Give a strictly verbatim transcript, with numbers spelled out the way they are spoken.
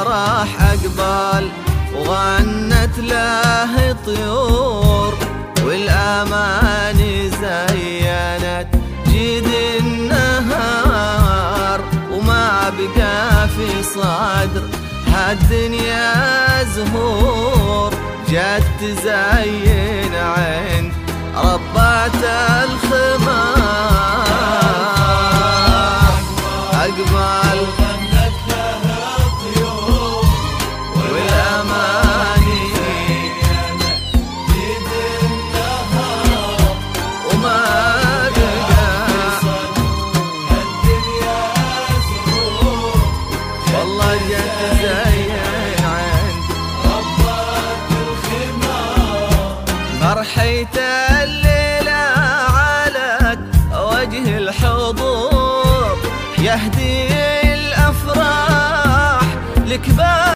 الفرح أقبل وغنت له طيور، والأماني زينت جيد النهار، وما بقى في صدر هالدنيا زهور، جت تزين عند ربات الخمار أقبل غنت له طيور، والأماني جيد النهار، وما بقى الدنيا زهور، والله جت تزين عند ربات الخمار. فرحيت الليلة على وجه الحضور، يهدي الأفراح لكبار